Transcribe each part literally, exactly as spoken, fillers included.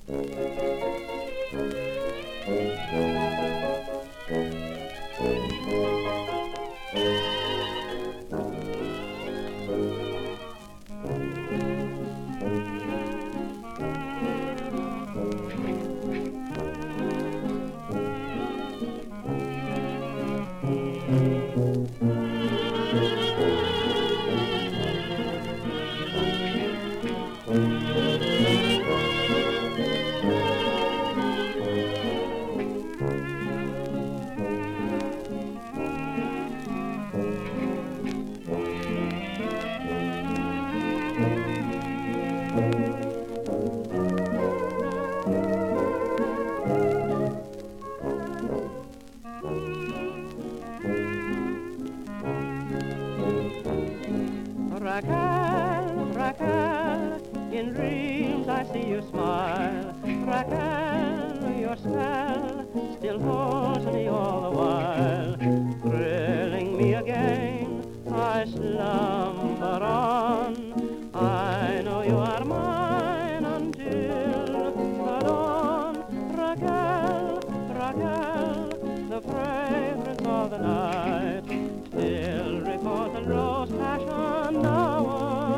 Raquel, Raquel, in dreams I see you smile. Raquel, your spell still holds me all the while. Thrilling me again, I slumber on. I know you are mine until the dawn. Raquel, Raquel, the fragrance of the night still recalls the rose passion now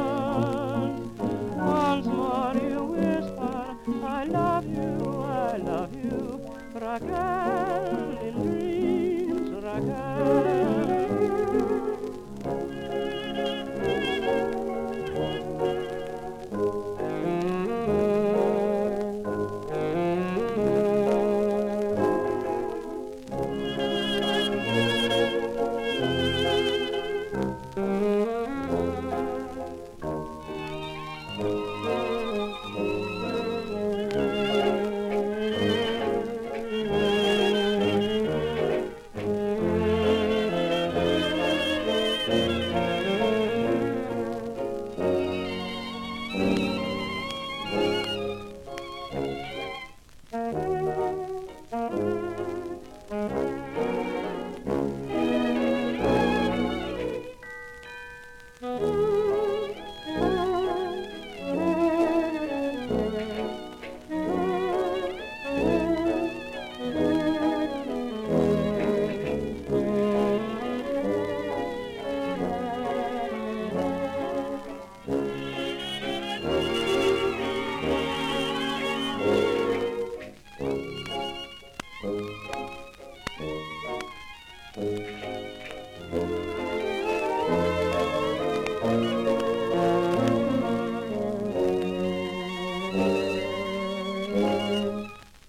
on. Once more you whisper, I love you, I love you, Raquel, in dreams, Raquel.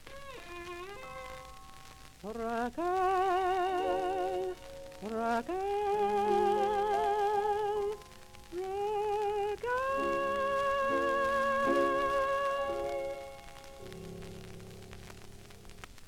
Raquel, Raquel.